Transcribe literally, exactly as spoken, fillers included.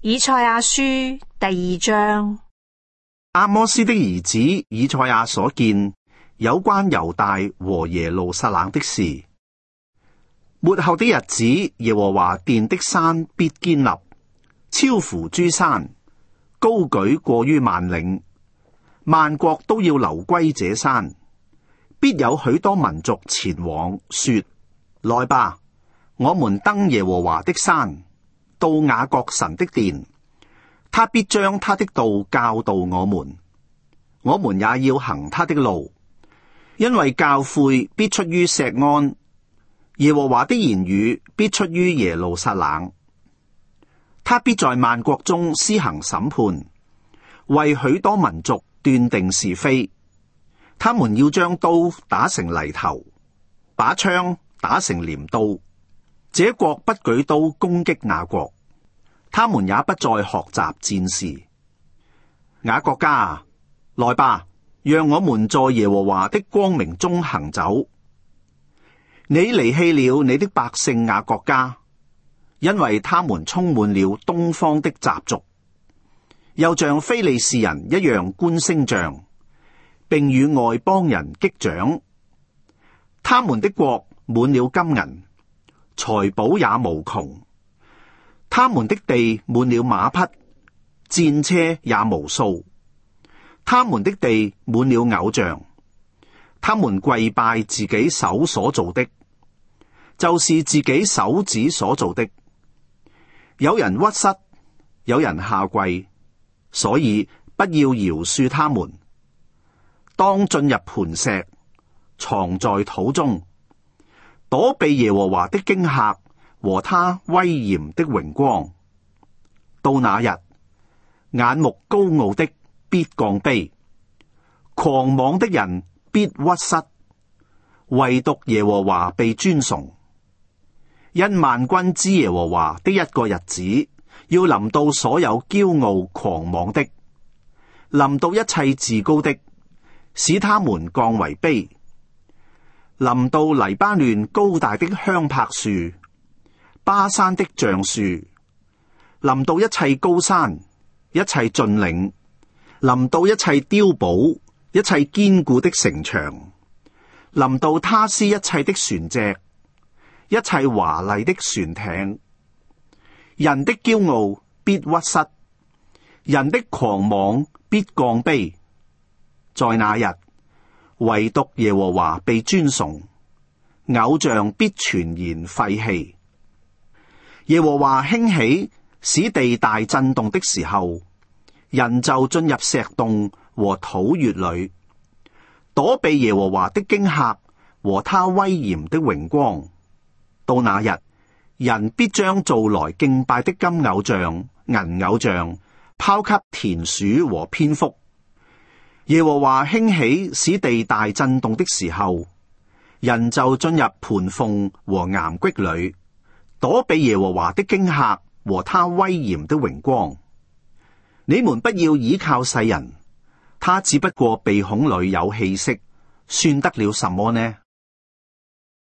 以賽亞書第二章。 阿摩斯的兒子以賽亞所見有關猶大和耶路撒冷的事。末後的日子，耶和華殿的山必堅立，超乎諸山，高舉過於萬嶺。萬國都要流歸這山，必有許多民族前往，說：來吧，我們登耶和華的山，到雅各神的殿。他必將他的道教導我們，我們也要行他的路，因為教誨必出於錫安，耶和華的言語必出於耶路撒冷。他必在萬國中施行審判，為許多民族斷定是非。他們要將刀打成犁頭，把槍打成鐮刀。這國不舉刀攻擊那國，他們也不再學習戰事。雅各家啊，來吧，讓我們在耶和華的光明中行走。你離棄了你的百姓雅各家，因為他們充滿了東方的習俗，又像非利士人一樣觀星象，並與外邦人擊掌。他們的國滿了金銀，財寶也無窮。他們的地滿了馬匹，戰車也無數。他們的地滿了偶像，他們跪拜自己手所造的，就是自己手指所造的。有人屈膝，有人下跪，所以不要饒恕他們。當進入磐石，藏在土中，躲避耶和華的驚嚇和他威嚴的榮光。到那日，眼目高傲的必降卑，狂妄的人必屈膝，唯獨耶和華被尊崇。因萬軍之耶和華的一個日子，要臨到所有驕傲狂妄的，臨到一切自高的，使他們降為卑。臨到黎巴嫩高大的香柏樹，巴山的橡樹，臨到一切高山，一切峻嶺，臨到一切碉堡，一切堅固的城牆，臨到他施一切的船隻，一切華麗的船艇。人的驕傲必屈膝，人的狂妄必降卑。在那日，唯獨耶和華被尊崇，偶像必全然廢棄。耶和華興起，使地大震動的時候，人就進入石洞和土穴裏，躲避耶和華的驚嚇和他威嚴的榮光。到那日，人必將做來敬拜的金偶像、銀偶像拋給田鼠和蝙蝠。耶和華興起，使地大震動的時候，人就進入盤縫和岩隙裏，躲避耶和華的驚嚇和他威嚴的榮光。你們不要倚靠世人，他只不過鼻孔裏有氣息，算得了什麼呢？